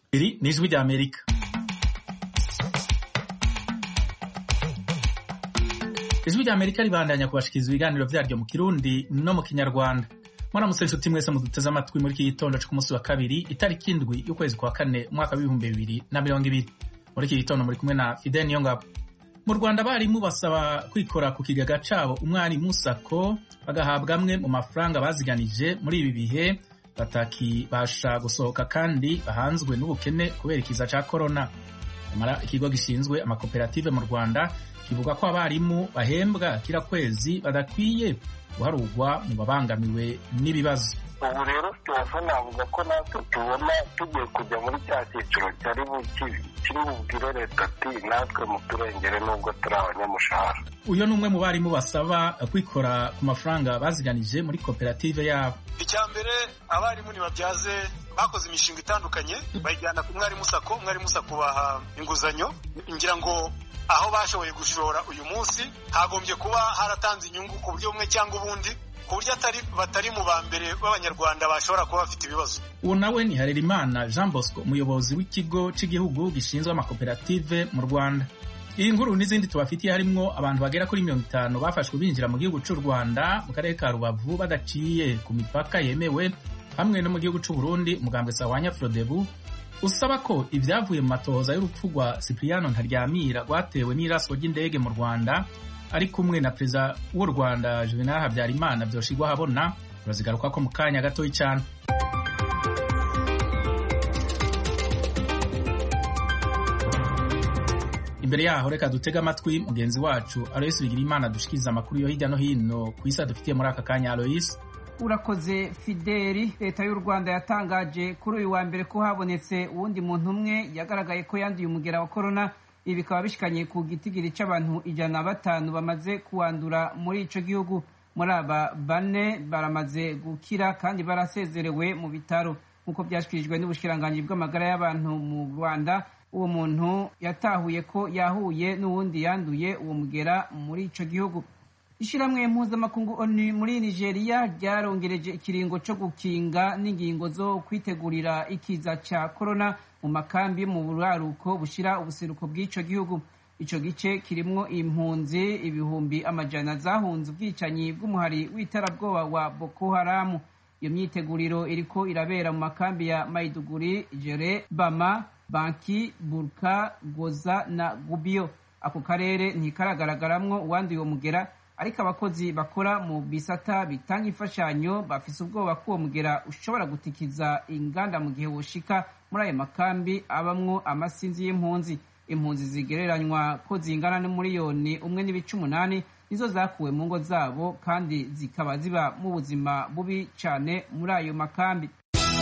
Iri ni ijwi rya Amerika. Ijwi rya Amerika ribandanya kubashikiriza ibiganiro vyaryo mu Kirundi no mu Kinyarwanda. Mwaramutse inshuti mwese muduteze amatwi muri iki gitondo cyo ku munsi wa kabiri itariki 7 y'ukwezi kwa kane umwaka wa 2020. Muri iki gitondo muri kumwe na Fidel Niyongabo. Mu Rwanda abarimu basaba kwikora ku kigega cabo umwarimu sako bagahabwa amwe mu mafaranga baziganije muri ibi bihe batakibasha gusohoka kandi bahanzwe n'ubukene kubera ikiza ca corona. Amara ikigo gishinzwe amakoperative mu Rwanda kivuga ko abarimu bahembwa kira kwezi badakwiye guharugwa mu babangamiwe n'ibibazo. Ubu rero turafana avuga ko natwe tubona tugiye kujya muri cya cyiciro cyari bubwire leta ati natwe muturengere nubwo turi abanyamushahara. Uyo ni umwe mu barimu basaba kwikora ku mafaranga baziganije muri koperative yabo. Icya mbere abarimu ntibabyaze bakoze imishinga itandukanye bayijyana ku mwarimu sako baha inguzanyo ngira ngo aho bashoboye gushora uyu munsi hagombye kuba haratanze inyungu ku buryo bumwe cyangwa ubundi ku buryo batari mu bambere b'abanyarwanda bashobora kuba bafite ibibazo. Uwo nawe ni Harerimana Jean Bosco, umuyobozi w'ikigo cy'igihugu gishinzwe amakoperative mu Rwanda. Iyi nkuru n'izindi tubafitiye harimwo abantu bagera kuri 50 bafashwe binjira mu gihugu cy'u Rwanda mu karere ka Rubavu badaciye ku mipaka yemewe, hamwe no mu gihugu cy'u Burundi umugambwe Sawanya Frodebu usaba ko ibyavuye mu matohoza y'urupfu rwa Cipriano Ntaryamira rwatewe n'iraswa ry'indege mu Rwanda ari kumwe na perezida w'u Rwanda Juvenal Habyarimana byoshigwa habona. Turazigaruka ko mu kanya gato cyane. Imbere yaho reka dutega amatwi mugenzi wacu Alois Bigirimana dushikiriza amakuru yo hirya no hino ku isi dufitiye muri aka kanya. Alois, urakoze Fideli. Leta y'u Rwanda yatangaje kuri uyu wa mbere ko habonetse uwundi muntu umwe yagaragaye ko yanduye umugera wa corona. Ibi bikaba bishikanye ku gitigiri c'abantu 105 bamaze kuwandura muri ico gihugu. Muri aba bane baramaze gukira kandi barasezerewe mu bitaro nk'uko byashikirijwe n'ubushikiranganji bw'amagara y'abantu mu Rwanda. Uwo muntu yatahuye ko yahuye n'uwundi yanduye uwo mugera muri ico gihugu. Ishiramwe mpuzamakungu ONU muri Nigeria ryarongereje ikiringo cyo gukinga n'ingingo zo kwitegurira ikiza ca corona mu makambi mu buraruko bushira ubuseruko bw'ico gihugu. Ico gice kirimwo impunzi ibihumbi amajana zahunze ubwicanyi bw'umuhari w'itarabwoba wa Boko Haram. Iyo myiteguriro iriko irabera mu makambi ya Maiduguri, Jere, Bama, Banki, Burka, Goza na Gubio. Ako karere ntikaragaragaramwo uwanduye uwo mugera, ariko abakozi bakora mu bisata bitanga imfashanyo bafise ubwoba ko uwo mugera ushobora gutikiza inganda mu gihe woshika muri ayo makambi abamwo amasinzi y'impunzi. Impunzi zigereranywa ko zingana n'umuriyoni 1.8 nizo zakuwe mu ngo zabo kandi zikaba ziba mu buzima bubi cyane muri ayo makambi.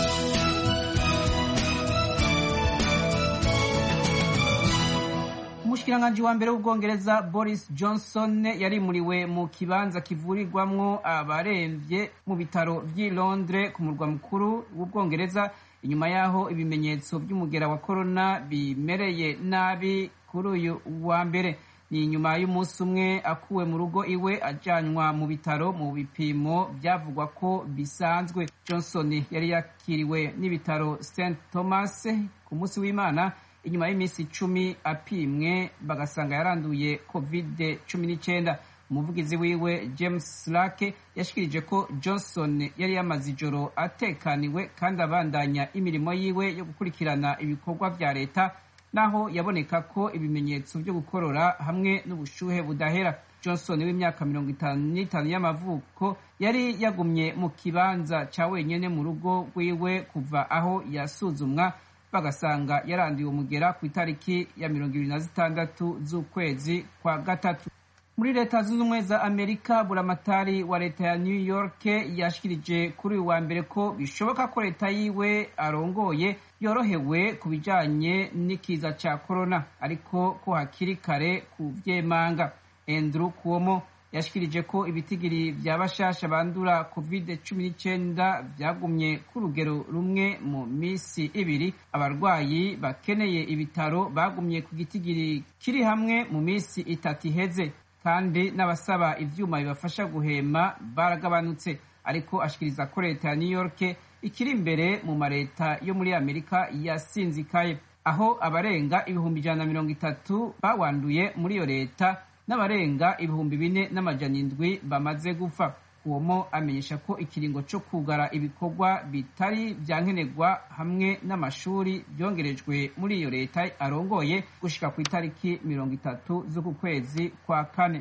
Umushikiranganji wa mbere w'Ubwongereza Boris Johnson yarimuriwe mu kibanza kivurirwamwo abaremvye mu bitaro vy'i Londres ku murwa mukuru w'Ubwongereza inyuma yaho ibimenyetso by'umugera wa corona bimereye nabi kuri uyu wa mbere. Ni nyuma y'umunsi umwe akuwe mu rugo iwe ajanywa mu bitaro mu bipimo byavugwa ko bisanzwe. Johnson yari yakiriwe n'ibitaro St Thomas ku munsi w'Imana inyuma y'iminsi 10 apimwe bagasanga yaranduye COVID-19. Umuvugizi wiwe James Lake yashikirije ko Johnson yari yamaze ijoro atekaniwe kandi abandanya imirimo yiwe yo gukurikirana ibikorwa vya leta naho yaboneka ko ibimenyetso byo gukorora hamwe n'ubushuhe budahera. Johnson w'imyaka 55 y'amavuko yari yagumye mu kibanza ca wenyene mu rugo rwiwe kuva aho yasuzumwa bagasanga yaranduye umugera ku itariki ya 26 z'ukwezi kwa gatatu. Muri leta zunze ubumwe za Amerika, buramatari wa leta ya New York yashikirije kuri uyu wa mbere ko bishoboka ko leta yiwe arongoye yorohewe ku bijanye n'ikiza ca corona, ariko ko hakiri kare kuvyemanga. Andrew Cuomo yashikirije ko ibitigiri vy'abashasha bandura COVID-19 vyagumye ku rugero rumwe mu misi ibiri. Abarwayi bakeneye ibitaro bagumye ku gitigiri kiri hamwe mu misi 3 iheze. kandi n'abasaba ivyuma bibafasha guhema baragabanutse, ariko ashikiriza ko leta ya New York ikiri imbere mu mareta yo muri Amerika yasinzikaye, aho abarenga 130 bawanduye muri iyo leta n'abarenga 4,700 bamaze gupfa. Uwomo amenyesha ko ikiringo cyo kugara ibikorwa bitari vyankenerwa hamwe n'amashuri byongerejwe muri iyo leta arongoye gushika ku itariki 30 z'uku kwezi kwa kane.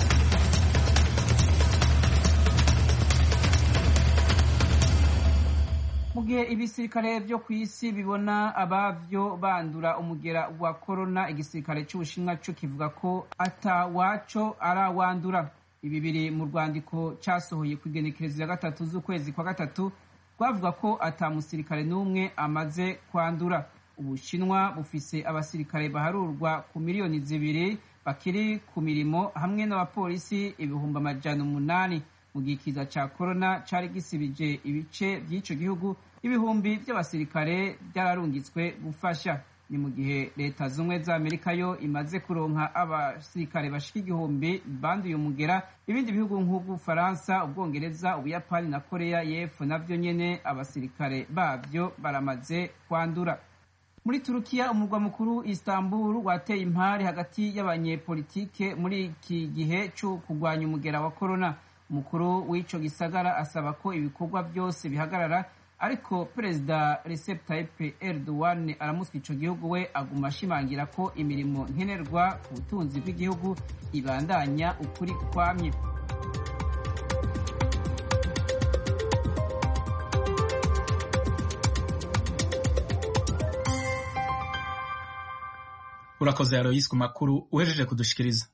Mu gihe ibisirikare vyo kw'isi bibona abavyo bandura umugera wa corona, igisirikare c'Ubushinwa co kivuga ko atawaco arawandura. Ibi biri mu rwandiko casohoye ku igenekerezo ya 3 z'ukwezi kwa 3 rwavuga ko ata musirikare n'umwe amaze kwandura. Ubushinwa bufise abasirikare baharurwa ku miliyoni 2 bakiri ku mirimo hamwe n'abapolisi 800,000 mu gihe ikiza ca corona cari gisibije ibice by'ico gihugu. Ibihumbi by'abasirikare byararungitswe gufasha. Ni mu gihe leta zumwe za Amerika yo imaze kuronka abasirikare bashika 1,000 banduye umugera. Ibindi bihugu nk'Ubufaransa, Ubwongereza, Ubuyapani na Korea y'Epfo navyo nyene abasirikare bavyo baramaze kwandura. Muri Turukiya, umurwa mukuru Istanbul wateye impari hagati y'abanyepolitike muri iki gihe cyo kugwanya umugera wa corona. Umukuru w'ico gisagara asaba ko ibikorwa byose bihagarara, ariko Perezida Recep Tayyip Erdogan aramuswa ico gihugu we aguma ashimangira ko imirimo nkenerwa ku butunzi bw'igihugu ibandanya ukuri kwamye. Urakoze Aloyse ku makuru uhejeje kudushikiriza.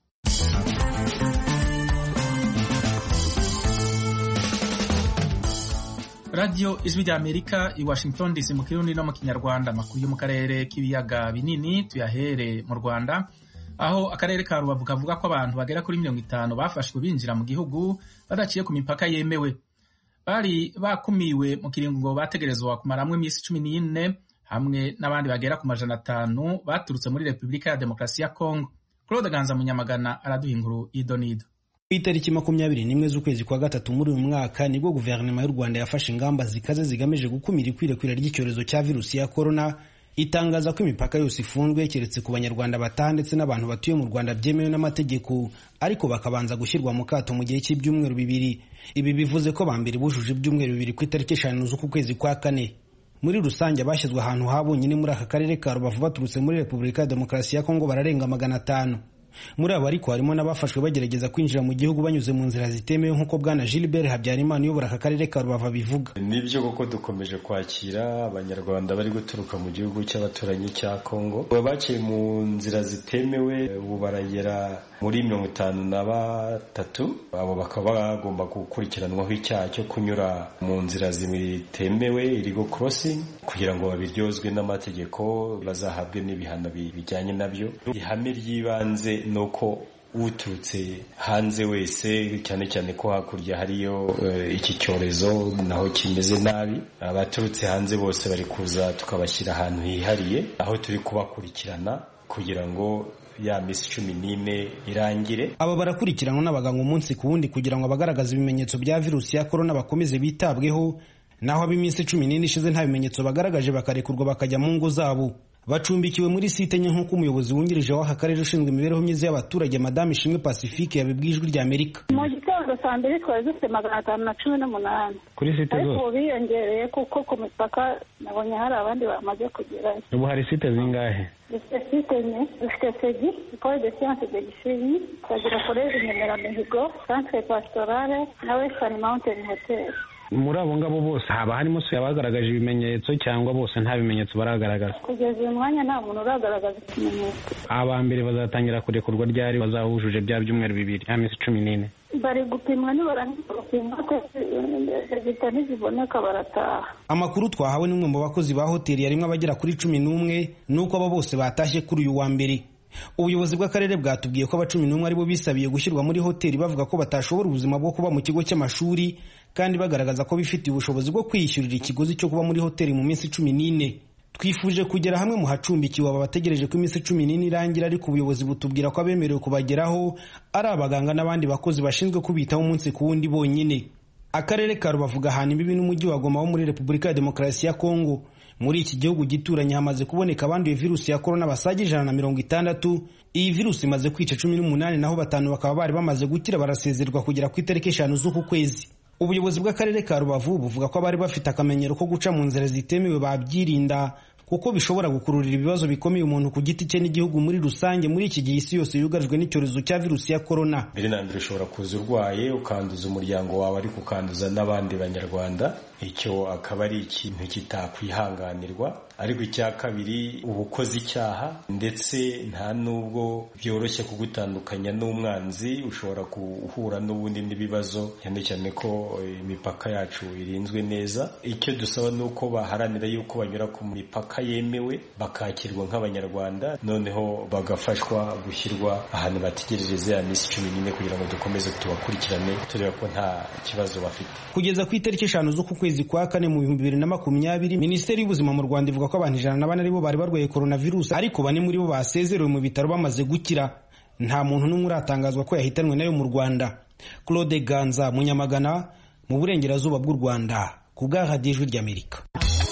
Radio Ijwi rya Amerika i Washington DC mu Kirundi no mu Kinyarwanda. Amakuru yo mu karere k'ibiyaga binini tuyahere mu Rwanda, aho akarere ka Rubavu kavuga ko abantu bagera kuri 50 bafashwe binjira mu gihugu badaciye ku mipaka yemewe. Bari bakumiwe mu kiringo bategerezwa kumaramwe imisi 14 hamwe n'abandi bagera ku 500 baturutse muri Republika ya Demokarasi ya Kongo. Claude Ganza Munyamagana araduha inkuru y'idonido. Itariki 21 z'ukwezi kwa 3 muri uyu mwaka nibwo guverinoma y'u Rwanda yafashe ingamba zikaze zigamije gukumira ikwirakwira ry'icyorezo cya virusi ya corona, itangaza ko imipaka yose ifunzwe keretse ku banyarwanda bataha ndetse n'abantu batuye mu Rwanda byemewe n'amategeko, ariko bakabanza gushyirwa mu kato mu gihe cy'ibyumweru 2. Ibi bivuze ko bambere bujuje ibyumweru 2 ku itariki 5 z'uku kwezi kwa 4. Muri rusange abashyizwe ahantu habonyine muri aka karere ka Rubavu baturutse muri Republika ya Demokarasi ya Kongo bararenga 500. Muri abo ariko harimo n'abafashwe bagerageza kwinjira mu gihugu banyuze mu nzira zitemewe nk'uko bwana Gilbert Habyarimana uyobora aka karere ka Rubavu bivuga. Nibyo koko dukomeje kwakira abanyarwanda bari guturuka mu gihugu cy'abaturanyi cya Kongo baciye mu nzira zitemewe, ubu baragera muri 53. Abo bakaba bagomba gukurikiranwaho icyaha cyo kunyura mu nzira zitemewe illegal crossing kugira ngo babiryozwe n'amategeko bazahabwe n'ibihano bijyanye nabyo. Ihame ry'ibanze nuko uturutse hanze wese, cyane cyane ko hakurya hariyo iki cyorezo naho kimeze nabi, abaturutse hanze bose bari kuza tukabashyira ahantu hihariye aho turi kubakurikirana kugira ngo ya misi 14 irangire. Aba barakurikiranwa n'abaganga umunsi ku wundi kugira ngo abagaragaza ibimenyetso bya virusi ya corona bakomeze bitabweho, naho ab'iminsi 14 ishize nta bimenyetso bagaragaje bakarekurwa bakajya mu ngo zabo. Bacumbikiwe muri site nye nk'uko umuyobozi wungirije w'aka karere ushinzwe imibereho myiza y'abaturage Madame Ishimwe Pacifique yabibwiye Ijwi rya Amerika. Mu gitondo saa 2 twari dufite 518 kuri site zose, ariko biyongereye kuko ku mipaka nabonye hari abandi bamaze kugerayo. Ubu hari site zingahe? Dufite site nye, dufite Segi, École de Sciences de Gisenyi, tukagira Collège Nyamirambo, Centre Pastorale na Western Mountain Hotel. Muri abo ngabo bose haba harimo se yabagaragaje ibimenyetso cyangwa bose nta bimenyetso baragaragaza? Kugeza uyu mwanya nta muntu uragaragaza ikimenyetso. Aba mbere bazatangira kurekurwa ryari bazahujuje bya byumweru 2 amezi 14? Bari gupimwa nibarangiza gupimwa zitani ziboneka barataha. Amakuru twahawe n'umwe mu bakozi ba hoteli yarimo abagera kuri 11 nuko abo bose batashye kuri uyu wa mbere. Ubuyobozi bw'akarere bwatubwiye ko aba 11 aribo bisabiye gushyirwa muri hoteli bavuga ko batashobora ubuzima bwo kuba mu kigo cy'amashuri kandi bagaragaza ko bifitiye ubushobozi bwo kwiyishyurira ikiguzi cyo kuba muri hoteli mu minsi 14. twifuje kugera hamwe mu hacumbikiwe aba bategereje ko iminsi 14 irangira, ariko ubuyobozi butubwira ko abemerewe kubageraho ari abaganga n'abandi bakozi bashinzwe kubitaho umunsi ku wundi bonyine. Akarere ka Rubavu gahana imbibi n'umujyi wa Goma wo muri Repubulika ya Demokarasi ya Kongo. Muri iki gihugu gituranye hamaze kuboneka abanduye virusi ya corona basaga 160. Iyi virusi imaze kwica 18, naho 5 bakaba bari bamaze gukira barasezerwa kugera ku itariki 5 z'uku kwezi. Ubuyobozi bw'akarere ka Rubavu buvuga ko abari bafite akamenyero ko guca mu nzira zitemewe babyirinda, kuko bishobora gukururira ibibazo bikomeye umuntu ku giti cye n'igihugu muri rusange muri iki gihe isi yose yugarijwe n'icyorezo cya virusi ya corona. Mbere na mbere ushobora kuza urwaye ukanduza umuryango wawe ariko ukanduza n'abandi banyarwanda, icyo akaba ari ikintu kitakwihanganirwa. Ariko icya kabiri, ubukoze icyaha ndetse nta nubwo byoroshye kugutandukanya n'umwanzi, ushobora guhura n'ubundi n'ibibazo, cyane cyane ko imipaka yacu irinzwe neza. Icyo dusaba ni uko baharanira yuko banyura ku mipaka yemewe bakakirwa nk'abanyarwanda, noneho bagafashwa gushyirwa ahantu bategerereza ya minsi 14 kugira ngo dukomeze tubakurikirane tureba ko nta kibazo bafite. Kugeza ku itariki 5 z'uku kwezi kwa 4 mu 2020, Minisiteri y'Ubuzima mu Rwanda ivuga ko abantu 104 aribo bari barwaye coronavirus, ariko 4 muri bo basezerewe mu bitaro bamaze gukira. Nta muntu n'umwe uratangazwa ko yahitanwe nayo mu Rwanda. Claude Ganza, Munyamagana, mu burengerazuba bw'u Rwanda, ku bwa Radio Ijwi ry'Amerika.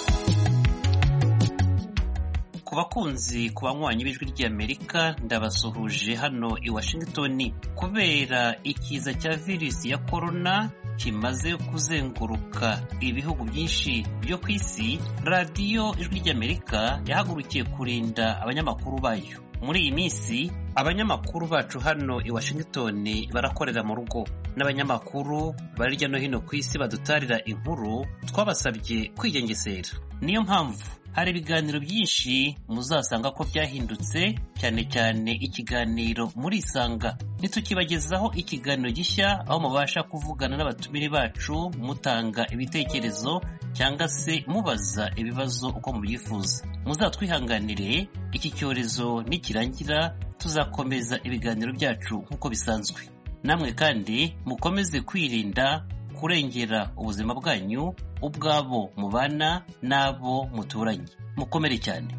Ku bakunzi, ku banywanyi b'Ijwi ry'Amerika, ndabasuhuje hano i Washington. Kubera ikiza cya virusi ya corona kimaze kuzenguruka ibihugu byinshi byo ku isi, radiyo Ijwi ry'Amerika yahagurukiye kurinda abanyamakuru bayo. Muri iyi minsi abanyamakuru bacu hano i Washington barakorera mu rugo, n'abanyamakuru bari hirya no hino ku isi badutarira inkuru twabasabye kwigengesera. Niyo mpamvu hari ibiganiro byinshi muzasanga ko byahindutse, cyane cyane ikiganiro muri Isanga. Nitukibagezaho ikiganiro gishya aho mubasha kuvugana n'abatumire bacu, mutanga ibitekerezo cyangwa se mubaza ibibazo uko mubyifuza. Muzatwihanganire, iki cyorezo nikirangira tuzakomeza ibiganiro byacu nk'uko bisanzwe. Namwe kandi mukomeze kwirinda, kurengera ubuzima bwanyu, ubwabo mubana n'abo muturanye. Mukomere cyane.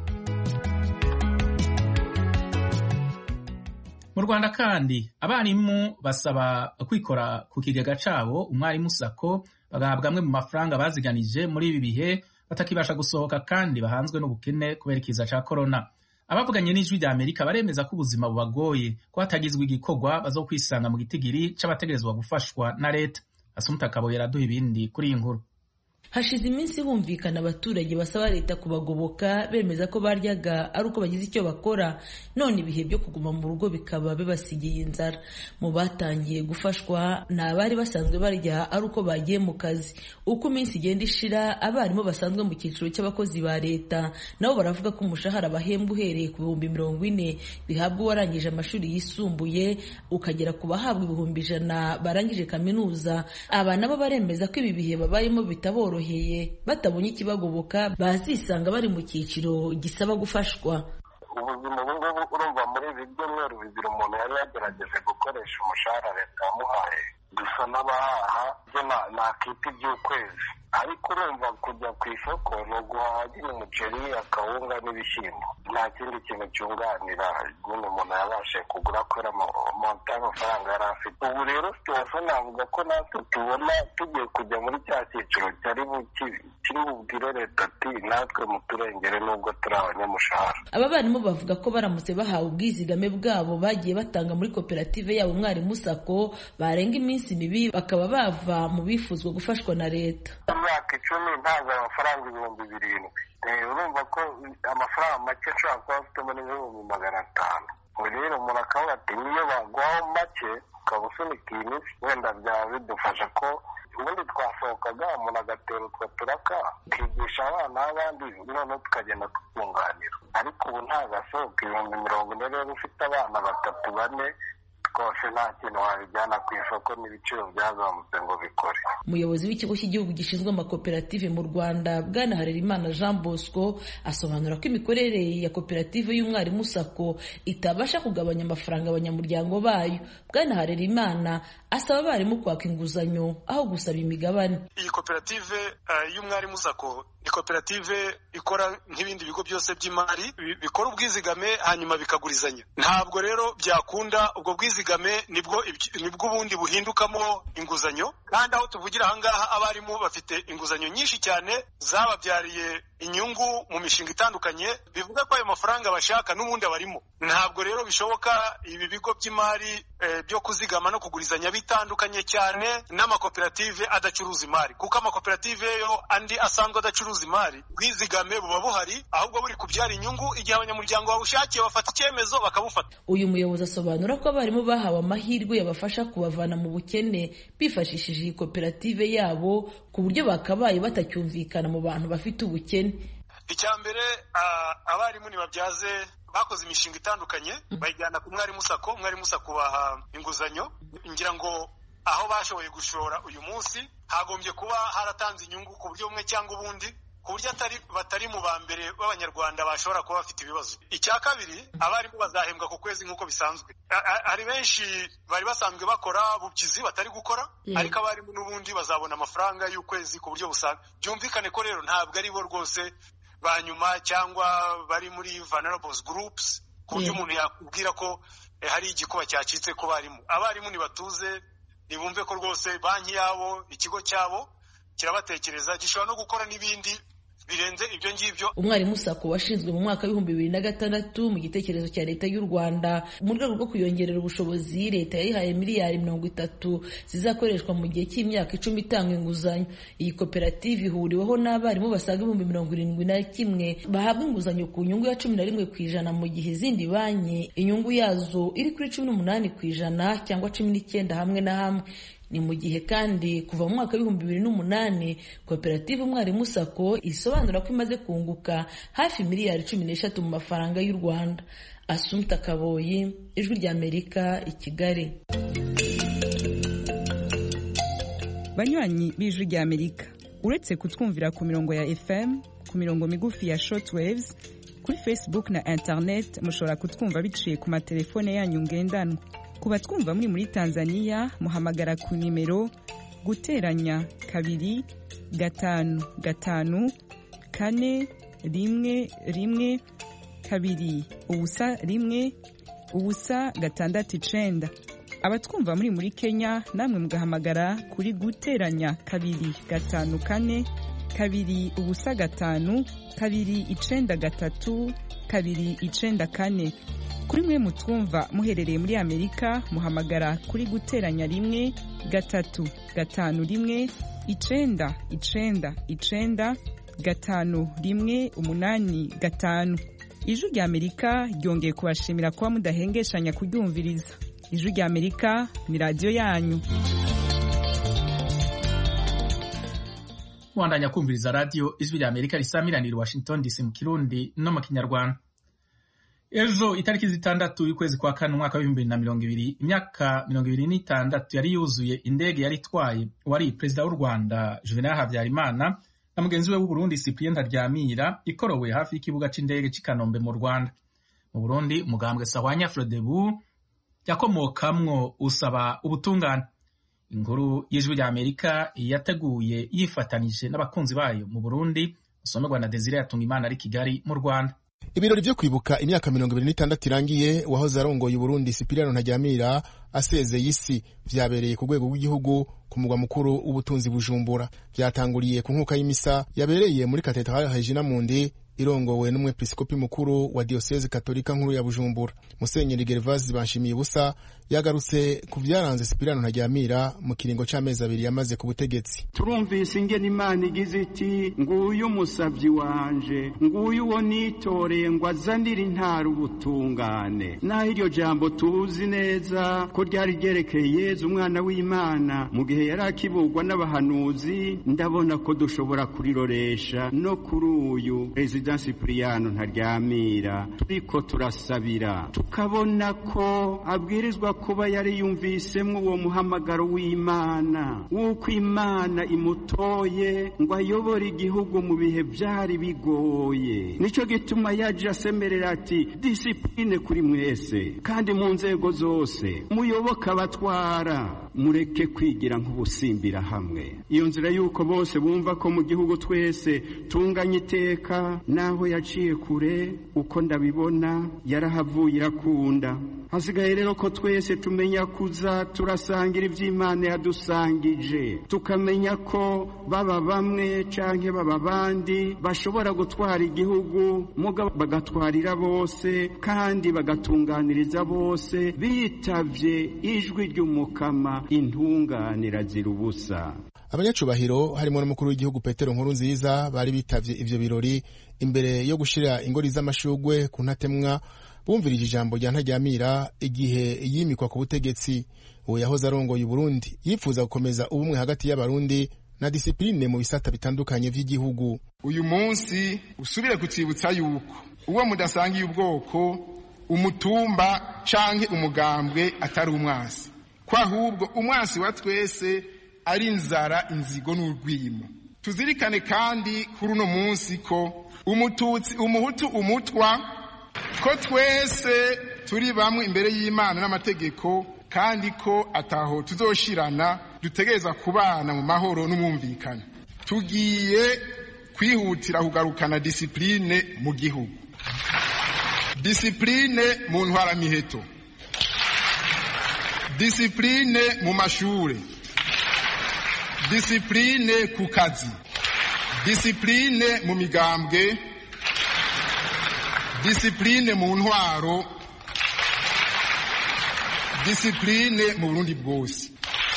Mu Rwanda kandi abarimu basaba kwikora ku kigega cabo umwarimu sako bagahabwa amwe mu mafaranga baziganije muri ibi bihe batakibasha gusohoka kandi bahanzwe n'ubukene kubera ikiza ca corona. Abavuganye n'Ijwi ry'Amerika baremeza ko ubuzima bubagoye, ko hatagizwe igikorwa bazokwisanga mu gitigiri c'abategerezwa gufashwa na leta. Asumta Kaboye araduha ibindi kuri iyi nkuru. Hashize iminsi humvikana abaturage basaba leta kubagoboka, bemeza ko baryaga ari uko bagize icyo bakora, none ibihe byo kuguma mu rugo bikaba bibasigiye inzara. Mu batangiye gufashwa ni abari basanzwe barya ari uko bagiye mu kazi. Uko iminsi igenda ishira, abarimu basanzwe mu cyiciro cy'abakozi ba leta nabo baravuga ko umushahara bahembwa uhereye ku 40,000 bihabwa uwarangije amashuri yisumbuye ukagera ku bahabwa 100,000 barangije kaminuza. Aba nabo baremeza ko ibi bihe babayemo bitaboroheye, batabonye ikibagoboka bazisanga bari mu cyiciro gisaba gufashwa. Ubuzima ubungubu urumva muri ibi byumweru bibiri umuntu yari yagerageje gukoresha umushahara leta yamuhaye, dusa n'abahaha byo nakita iby'ukwezi. Ariko urumva kujya ku isoko ni uguhaha nyine umuceri, akawunga n'ibishyimbo, nta kindi kintu cyunganira nyine umuntu yabashe kugura kubera monta y'amafaranga yari afite. Ubu rero situwasiyo navuga ko natwe tubona tugiye kujya muri cya cyiciro kiri bubwire leta ati natwe muturengere nubwo turi abanyamushahara. Aba barimu bavuga ko baramutse bahawe ubwizigame bwabo bagiye batanga muri koperative yabo Umwarimu Sako, barenga iminsi mibi bakaba bava mu bifuzwa gufashwa na leta. Imyaka 10 ntaza amafaranga 7,000. Urumva ko amafaranga make ashobora kuba afitemo n'500. Rero umuntu akavuga ati niyo bagwaho make ukaba usunika iyi minsi wenda byaba bidufasha ko ubundi twasohokaga umuntu agatera utwo turaka tukigisha abana b'abandi noneho tukagenda tukunganira. Ariko ubu ntagasohoka 40,000 rero ufite abana 3-4 rwose nta kintu wabijyana ku isoko, n'ibiciro byazamutse ngo bikore. Umuyobozi w'ikigo cy'igihugu gishinzwe amakoperative mu Rwanda, Bwana Harerimana Jean Bosco, asobanura ko imikorere ya koperative y'Umwarimu Sako itabasha kugabanya amafaranga abanyamuryango bayo. Bwana Harerimana asaba abarimu kwaka inguzanyo aho gusaba imigabane. Iyi koperative y'Umwarimu Sako ikoperative ikora nk'ibindi bigo byose by'imari bikora ubwizigame hanyuma bikagurizanya. Ntabwo rero byakunda ubwo bwizigame nibwo ubundi buhindukamo inguzanyo, kandi aho tuvugira ahangaha abarimu bafite inguzanyo nyinshi cyane zababyariye inyungu mu mishinga itandukanye, bivuga ko ayo mafaranga bashaka n'ubundi abarimo. Ntabwo rero bishoboka ibi bigo by'imari byo kuzigama no kugurizanya bitandukanye cyane n'amakoperative adacuruza imari, kuko amakoperative yo andi asanzwe adacuruza imari bwizigame buba buhari, ahubwo buri kubyara inyungu igihe abanyamuryango babushakiye bafata icyemezo bakabufata. Uyu muyobozi asobanura ko abarimu bahawe amahirwe yabafasha kubavana mu bukene bifashishije iyi koperative yabo, ku buryo bakabaye batacyumvikana mu bantu bafite ubukene. Icya mbere, abarimu ntibabyaze bakoze imishinga itandukanye bayijyana ku mwarimu sako baha inguzanyo. Ngira ngo aho bashoboye gushora uyu munsi hagombye kuba haratanze inyungu ku buryo bumwe cyangwa ubundi, ku buryo batari mu ba mbere b'abanyarwanda bashobora kuba bafite ibibazo. Icya kabiri, abarimu bazahembwa ku kwezi nk'uko bisanzwe. Hari benshi bari basanzwe bakora bubyizi batari gukora, ariko abarimu n'ubundi bazabona amafaranga y'ukwezi ku buryo busanzwe. Byumvikane ko rero ntabwo ari bo rwose ba nyuma cyangwa bari muri vulnerable groups, ku buryo umuntu yakubwira ko hari igikuba cyacitse ku barimu. Abarimu ntibatuze, nibumve ko rwose banki yabo, ikigo cyabo kirabatekereza, gishobora no gukora n'ibindi birenze ibyo ngibyo. Umwarimu sako washinzwe mu mwaka w'ibihumbi 2006 mu gitekerezo cya leta y'u Rwanda mu rwego rwo kuyongerera ubushobozi. Leta yayihaye miliyari 30 zizakoreshwa mu gihe cy'imyaka 10 itanga inguzanyo. Iyi koperative ihuriweho n'abarimu basaga 71,000 bahabwa inguzanyo ku nyungu ya 11% mu gihe izindi banki inyungu yazo iri kuri 18% cyangwa 19 hamwe na hamwe. Ni mu gihe kandi kuva mu mwaka w'ibihumbi 2008 koperative Umwarimu Sako isobanura ko imaze kunguka hafi miliyari 13 mu mafaranga y'u Rwanda. Assumpta Kaboyi, Ijwi ry'Amerika, i Kigali. Banywanyi b'Ijwi ry'Amerika, uretse kutwumvira ku mirongo ya FM, ku mirongo migufi ya shortwaves, kuri Facebook na internet mushobora kutwumva biciye ku matelefone yanyu ngendanwa. Kuba twumva muri Tanzania muhamagara ku nimero guteranya 2 5 5 4 1 1 2 ubusa 1 ubusa 6 abatwumva muri Kenya namwe mugahamagara kuri guteranya 2 5 4 2 ubusa 5 2 9 3 2 9 kuri mwe mutwumva muherereye muri Amerika muhamagara kuri guteranya 1 3 5 1 9 9 9 5 1 8 5. Ijwi ry'Amerika ryongeye kubashimira kuba mudahengeshanya kuryumviriza. Ijwi ry'Amerika ni radio yanyu. Mwandanya kumviriza radio Ijwi ry'Amerika risamiranira Washington DC mu Kirundi no mu Kinyarwanda. Ejo itariki 6 y'ukwezi kwa kane umwaka wa 2020 imyaka 26 yari yuzuye indege yari itwaye wari Perezida w'u Rwanda Juvenal Habyarimana na mugenzi we w'u Burundi Cyprien Ntaryamira ikorowe hafi y'ikibuga c'indege c'i Kanombe mu Rwanda. Mu Burundi umugambwe Sahwanya Frodebu yakomokamwo usaba ubutungane. Inkuru y'Ijwi ry'Amerika yateguye yifatanije n'abakunzi bayo mu Burundi, usomerwa na Desire Atungimana ari Kigali mu Rwanda. Ibirori byo kwibuka imyaka 26 irangiye wahoze arongoye Burundi Cyprien Ntaryamira asezeye isi vyabereye ku rwego rw'igihugu ku mugwa mukuru w'ubutunzi Bujumbura. Byatanguriye ku nkuka y'imisa yabereye muri Cathedrale Regina Mundi irongowe n'umwepiskopi mukuru wa Diocese Katolika nkuru ya Bujumbura. Musenyeri Gervase Banshimiye Busa yagarutse ku vyaranze Cyprien Ntaryamira mu kiringo c'amezi 2 yamaze ku butegetsi. Turumvise ingene Imana igize iti nguyu umusavyi wanje, nguyu uwo nitoreye ngo azanire intara ubutungane. Naho iryo jambo tuzi neza ko ryari ryerekeye Yezu umwana w'Imana mu gihe yari akibugwa n'abahanuzi, ndabona ko dushobora kuriroresha no kuri uyu President Cyprien Ntaryamira. Turiko turasabira tukabona ko abwirizwa kuba yari yumvisemwo uwo muhamagaro w'Imana, uko Imana imutoye ngo ayobore igihugu mu bihe byari bigoye. Nico gituma yaje asemerera ati discipline kuri mwese kandi mu nzego zose muyoboka abatwara, mureke kwigira nk'ubusimbira hamwe. Iyo nzira yuko bose bumva ko mu gihugu twese tunganye iteka, naho yaciye kure uko ndabibona yarahavuye irakunda. Hasigaye rero ko twese tumenya kuza turasangira ivy'Imana yadusangije, tukamenya ko baba bamwe canke baba bandi bashobora gutwara igihugu mugabo bagatwarira bose kandi bagatunganiriza bose bitavye ijwi ry'umukama intunganira zira ubusa. Abanyacubahiro harimo n'umukuru w'igihugu Petero Nkurunziza bari bitavye ivyo birori imbere yo gushira ingori z'amashugwe ku ntatemwa bumvirije ijambo rya Ntaryamira igihe yimikwa ku butegetsi. Uwo yahoze arongoye Burundi yifuza gukomeza ubumwe hagati y'abarundi na disipline mu bisata bitandukanye vy'igihugu. Uyu munsi usubire kutsibutsa yuko uwo mudasangiye ubwoko, umutumba canke umugambwe atari umwasi, kwa ahubwo umwasi wa twese ari inzara, inzigo n'urwimo. Tuzirikane kandi kuri uno munsi ko umututsi, umuhutu, umutwa, ko twese turi bamwe imbere y'Imana n'amategeko, kandi ko ataho tuzoshirana, dutegereza kubana mu mahoro n'umwumvikano. Tugiye kwihutira kugarukana disipline mu gihugu, disipline mu ntwaramiheto, disipline mu mashure, disipline ku kazi, disipline mu migambwe, disipline mu ntwaro, disipline mu Burundi bwose.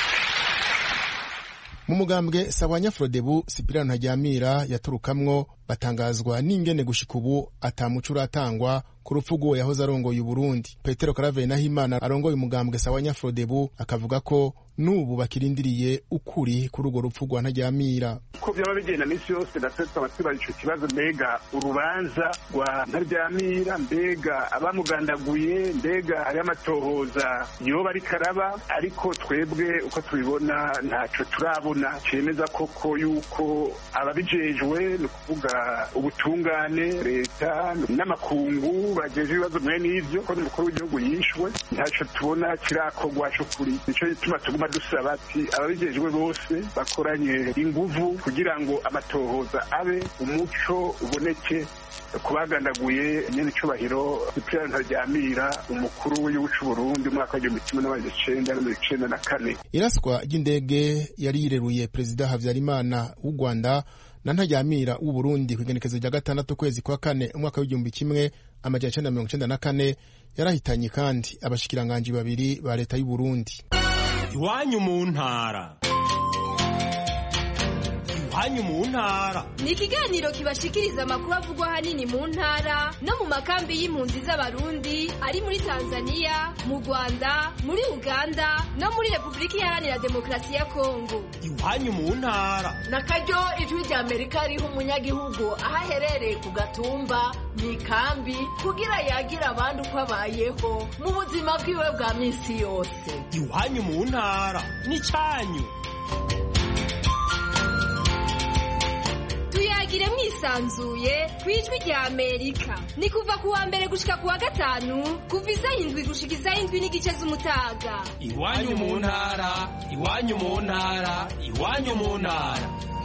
Mu mugambwe Sawanya Frodebu, Sipirano Ntaryamira yaturukamwo batangazwa n'ingene gushika ubu atamuco uratangwa ku rupfu rw'uwo yahoze arongoye Burundi. Petero Karaveri Nahimana arongoye umugambwe Sawanya Frodebu akavuga ko n'ubu bakirindiriye ukuri kuri urwo rupfu rwa Ntaryamira. Ko byaba bigenda n'isi yose natetse abatwara ico kibazo, mbega urubanza rwa Ntaryamira, mbega abamugandaguye, mbega ari amatohoza yoba ari karaba, ariko twebwe uko tubibona ntaco turabona cemeza koko yuko ababijejwe ni kuvuga ubutungane, leta n'amakungu bajeje ibibazo mwe n'ivyo ko n'umukuru w'igihugu yishwe, ntaco tubona kirakogwa cyo kuri. Nico gituma tuguma dusaba ati ababijejwe bose bakoranye inguvu kugira ngo amatohoza abe, umuco uboneke kubagandaguye nyene icubahiro Sipirano Ntaryamira, umukuru w'igihugu c'u Burundi umwaka w'igihumbi kimwe n'amajana icenda na mirongo icenda na kane. Iraswa ry'indege yari yireruye Perezida Havyarimana w'u Rwanda na Ntaryamira w'u Burundi ku igenekerezo rya 6 kwezi kwa kane umwaka w'igihumbi kimwe amajana icenda na mirongo icenda na kane yarahitanye kandi abashikiranganji babiri ba leta y'u Burundi. Iwanyu mu ntara. Iwanyu mu ntara ni ikiganiro kibashikiriza amakuru avugwa hanini mu ntara no mu makambi y'impunzi z'abarundi ari muri Tanzania, mu Rwanda, muri Uganda no muri Republika Iharanira Demokarasi ya Kongo. Iwanyu mu ntara nakaryo ijwi rya Amerika riha umunyagihugu aho aherereye ku gatumba mu ikambi kugira yagira abandi uko abayeho mu buzima bwiwe bwa minsi yose. Iwanyu mu ntara ni cyanyu. Tuyagire mwisanzuye kwijwi rya Amerika. Ni kuva kuwa mbere gushika kuwa gatanu kuva isaha 7 gushika isaha 7 n'igice z'umutaga. Iwanyu mu ntara, iwanyu mu ntara, iwanyu mu ntara.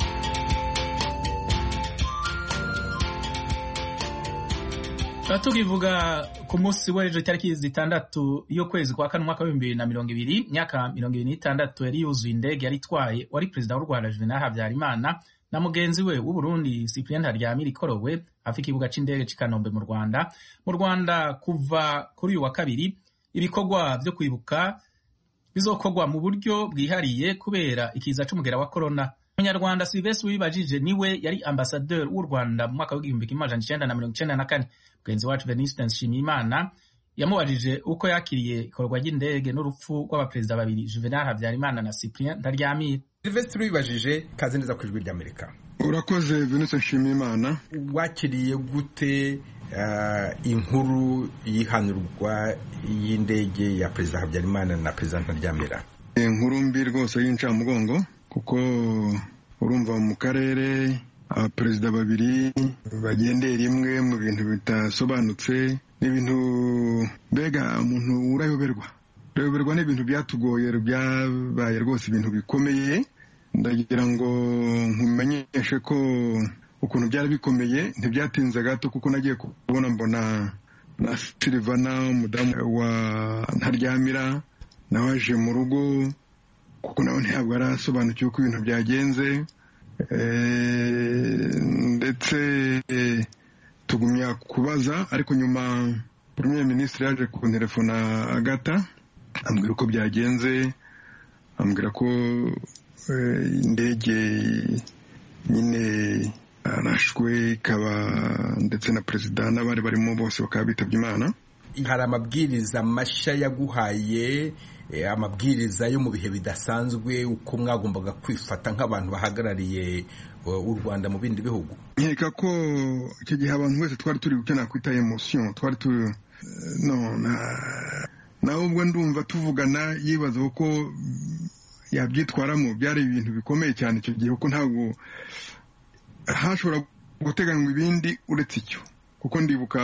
Tukivuga ku munsi w'ejo itariki 6 y'ukwezi kwa kane umwaka wa 2020, myaka 26 yari yuzuye indege yari itwaye wari perezida w'u Rwanda Juvenal Habyarimana na mugenzi we w'u Burundi Cyprien Ntaryamira ikorowe hafi ikibuga c'indege c'i Kanombe mu Rwanda. Mu Rwanda kuva kuri uyu wa kabiri ibikorwa vyo kwibuka bizokorwa mu buryo bwihariye kubera ikiza c'umugera wa corona. Umunyarwanda Sylvestre Wibajije niwe yari ambassadeur w'u Rwanda mu mwaka w'igihumbi kimwe amajana icenda na mirongo icenda na kane. Mugenzi wacu Venuste Nshimiyimana yamubajije uko yakiriye ikorwa ry'indege n'urupfu rw'abaperezida babiri Juvenal Habyarimana na Cyprien Ntaryamira. Sylvestre Wibajije kaze neza ku ijwi ry'Amerika. Urakoze Venuste Nshimiyimana. Wakiriye gute inkuru y'ihanurwa y'indege ya perezida Habyarimana na perezida Ntaryamira? Inkuru mbi rwose y'incamugongo kuko urumva mu karere abaperezida babiri bagendeye rimwe mu bintu bitasobanutse n'ibintu mbega umuntu urayoberwa kureberwa n'ibintu byatugoye byabaye rwose ibintu bikomeye. Ndagira ngo nkumenyeshe ko ukuntu byari bikomeye ntibyatinze gato, kuko nagiye kubona mbona na Silvana umudamu wa Ntaryamira nawe aje mu rugo, kuko nawe ntabwo arasobanukiwe uko ibintu byagenze. Ndetse tugumya kubaza, ariko nyuma Premier Ministre yaje kuntelefona Agata ambwira uko byagenze, ambwira ko indege nyine arashwe ikaba, ndetse na perezida n'abari barimo bose bakaba bitabye Imana. Hari amabwiriza mashya yaguhaye, amabwiriza yo mu bihe bidasanzwe, uko mwagombaga kwifata nk'abantu bahagarariye u Rwanda mu bindi bihugu? Nkeka ko icyo gihe abantu wese twari turi gukena kwita emotion, twari turi nawe ubwo ndumva tuvugana yibaza ko yabyitwaramo. Byari ibintu bikomeye cyane icyo gihe, kuko ntabwo hashobora guteganywa ibindi uretse icyo. Kuko ndibuka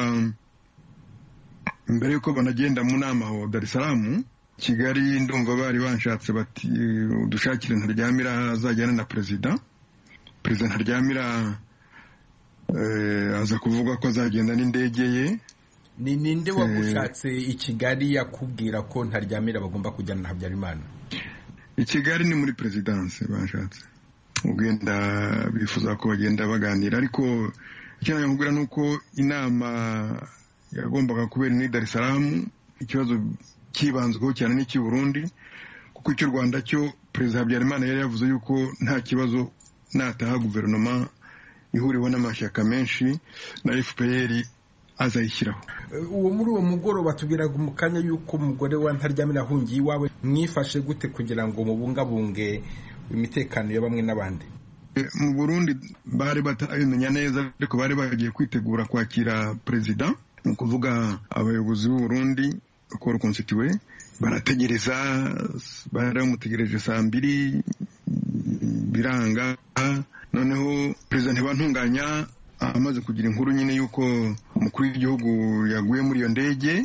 mbere yuko banagenda mu nama ho Dar es Salaam, Kigali, ndumva bari banshatse bati udushakire Ntaryamira azajyana na perezida Ntaryamira aza kuvuga ko azagenda n'indege ye. Ni ninde wagushatse i Kigali yakubwira ko Ntaryamira bagomba kujyana na Habyarimana? I Kigali ni muri presidence banshatse, ugenda bifuza ko bagenda baganira, ariko icyo nakubwira nuko inama yagombaga kubera ni Dar es Salaam. Ikibazo kibanzweho cyane n'iki Burundi, kuko icyo Rwanda cyo Perezida Habyarimana yari yavuze yuko nta kibazo nataha guverinoma ihuriweho n'amashyaka menshi na FPR azayishyiraho. Muri uwo mugoroba tubwiraga mu kanya yuko umugore wa Ntaryamira ahungiye iwawe, mwifashe gute kugira ngo mubungabunge imitekano ya bamwe n'abandi? Mu Burundi bari batabimenya neza, ariko bari bagiye kwitegura kwakira perezida, ni ukuvuga abayobozi b'u Burundi uko constitué, barategereza, baramutegereje saa 2 biranga. Noneho perezida ntibantunganya amaze kugira inkuru nyine yuko umukuru w'igihugu yaguye muri iyo ndege,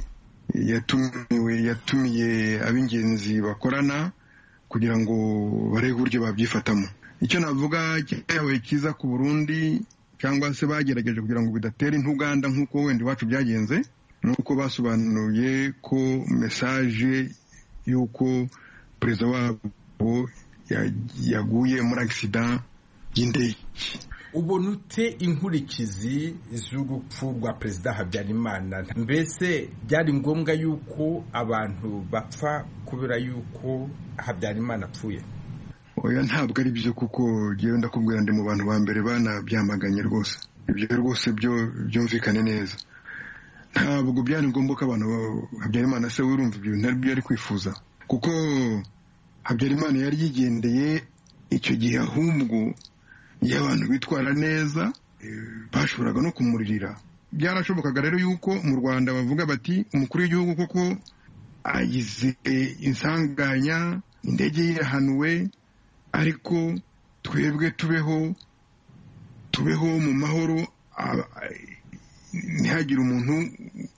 yatumiye ab'ingenzi bakorana kugira ngo barebe uburyo babyifatamo. Icyo navuga cyabaye cyiza ku Burundi, cyangwa se bagerageje kugira ngo bidatera intuganda nk'uko wenda iwacu byagenze, nuko basobanuye ko message yuko perezida wabo yaguye muri accident y'indege. Ubona ute inkurikizi z'urupfu rwa Perezida Habyarimana? Mbese byari ngombwa yuko abantu bapfa kubera yuko Habyarimana apfuye? Oya, ntabwo ari byo, kuko ngewe ndakubwira ndi mu bantu ba mbere banabyamaganye rwose. Ibyo rwose byumvikane neza. Ntabwo byari ngombwa ko abantu Habyarimana se wirumva ibyo ntabyo yari kwifuza, kuko Habyarimana yari yigendeye icyo gihe, ahubwo iyo abantu bitwara neza bashoboraga no kumuririra. Byarashobokaga rero yuko mu Rwanda bavuga bati umukuru w'igihugu koko agize insanganya, indege ye irahanuwe, ariko twebwe tubeho mu mahoro, ntihagire umuntu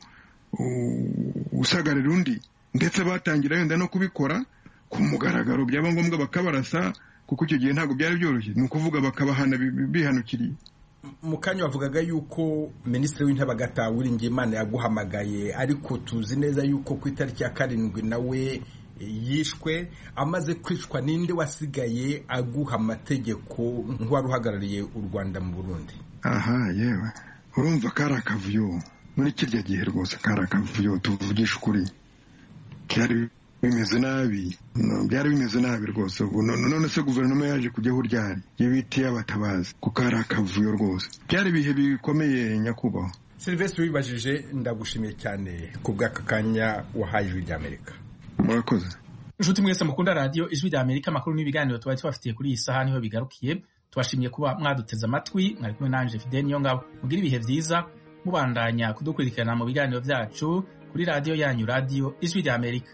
usagarira undi. Ndetse batangira yenda no kubikora ku mugaragaro, byaba ngombwa bakabarasa, kuko icyo gihe ntabwo byari byoroshye, ni ukuvuga bakabahana bihanukiriye. Mu kanya wavugaga yuko Minisitiri w'Intebe Agatha Uwiringiyimana yaguhamagaye, ariko tuzi neza yuko ku itariki ya 7 nawe yishwe. Amaze kwicwa, ninde wasigaye aguha amategeko nk'uwari uhagarariye u Rwanda mu Burundi? Aha, yewe urumva kari akavuyo muri kirya gihe rwose, kari akavuyo tuvugisha ukuri, byari bimeze nabi rwose. None se guverinoma yaje kujyaho ryari yibitiye abatabazi, kuko ari akavuyo rwose. Byari ibihe bikomeye nyakubahwa. Sylvestre wibajije, ndagushimiye cyane ku bw'aka kanya wahaye Ijwi ry'Amerika. Murakoze. Inshuti mwese mukunda radio Ijwi ry'Amerika, amakuru n'ibiganiro twari tubafitiye kuri iyi saha niho bigarukiye. Tubashimiye kuba mwaduteze amatwi. Mwari kumwe nanje Fidel Niyongabo. Mugira ibihe byiza, mubandanya kudukurikirana mu biganiro byacu kuri radio yanyu, radio Ijwi ry'Amerika.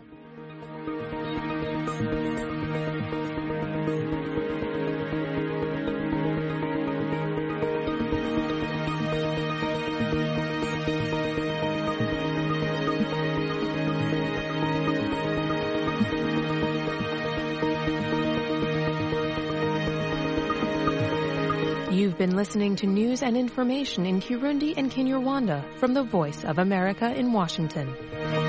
You've been listening to news and information in Kirundi and Kinyarwanda from the Voice of America in Washington.